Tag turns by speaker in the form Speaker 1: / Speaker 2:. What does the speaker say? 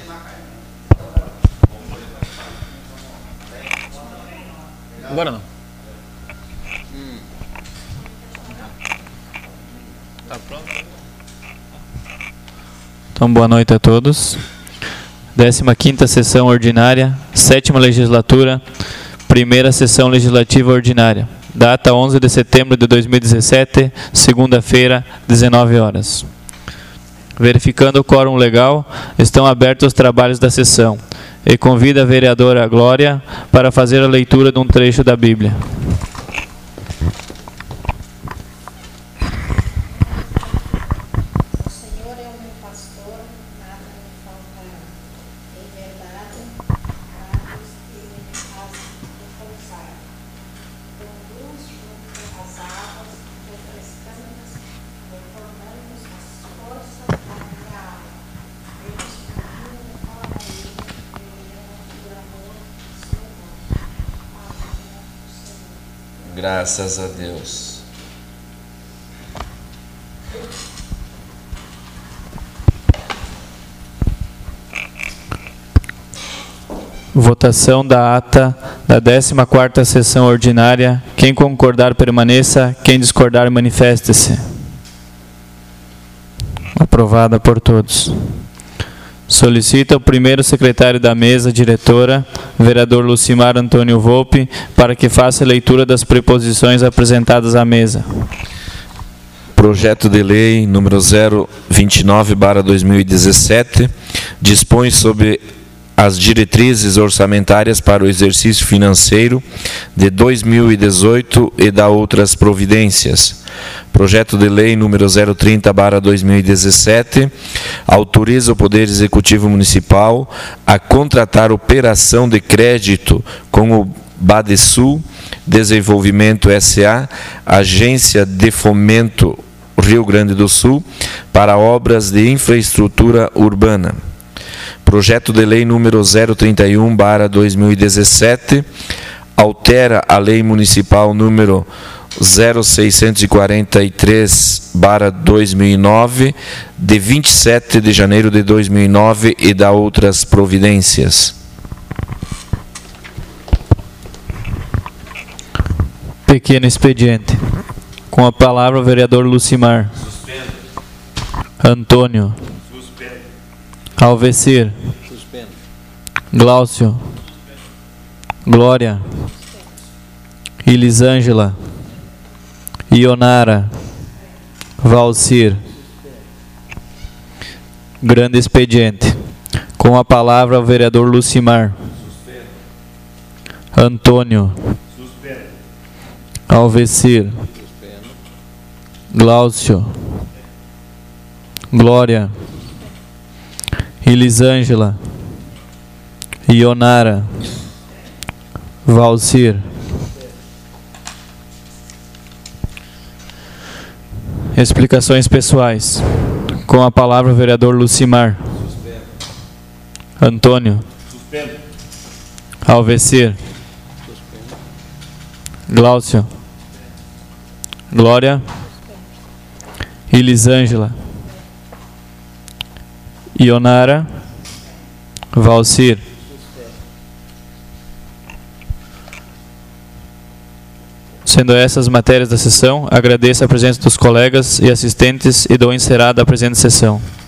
Speaker 1: Agora não. Tá pronto? Então, boa noite a todos. 15ª sessão ordinária, 7ª legislatura, primeira sessão legislativa ordinária. Data 11 de setembro de 2017, segunda-feira, 19 horas. Verificando o quórum legal, estão abertos os trabalhos da sessão. E convido a vereadora Glória para fazer a leitura de um trecho da Bíblia.
Speaker 2: O Senhor é o meu pastor, nada me faltará. Em verdade, águas que me fazem repousar. Conduz junto às águas refrescantes, reformando as forças da minha alma. Eles caminham para ele, por amor do seu nome. Amém, Senhor.
Speaker 3: Graças a Deus.
Speaker 1: Votação da ata da 14ª sessão ordinária. Quem concordar permaneça, quem discordar manifeste-se. Aprovada por todos. Solicita o primeiro secretário da mesa diretora, vereador Lucimar Antônio Volpe, para que faça a leitura das preposições apresentadas à mesa.
Speaker 3: Projeto de lei número 029/2017 dispõe sobre as diretrizes orçamentárias para o exercício financeiro de 2018 e da outras providências. Projeto de lei número 030/2017 autoriza o Poder Executivo Municipal a contratar operação de crédito com o Badesul Desenvolvimento S.A., Agência de Fomento Rio Grande do Sul, para obras de infraestrutura urbana. Projeto de lei número 031/2017 altera a lei municipal número 0643/2009, de 27 de janeiro de 2009 e da outras providências.
Speaker 1: Pequeno expediente. Com a palavra o vereador Lucimar.
Speaker 4: Suspendo.
Speaker 1: Antônio.
Speaker 4: Suspendo.
Speaker 1: Alvecir.
Speaker 4: Suspendo.
Speaker 1: Glaucio. Glória. Elisângela. Ionara. Valcir. Grande expediente. Com a palavra o vereador Lucimar.
Speaker 4: Suspendo.
Speaker 1: Antônio.
Speaker 4: Suspendo.
Speaker 1: Alvecir.
Speaker 4: Suspendo.
Speaker 1: Glaucio. Glória. Elisângela. Ionara. Valcir. Explicações pessoais. Com a palavra o vereador Lucimar.
Speaker 4: Suspendo.
Speaker 1: Antônio.
Speaker 4: Suspendo.
Speaker 1: Alvecir.
Speaker 4: Suspendo.
Speaker 1: Glaucio. Glória. Elisângela. Ionara. Valcir. Sendo essas matérias da sessão, agradeço a presença dos colegas e assistentes e dou encerrada a presente sessão.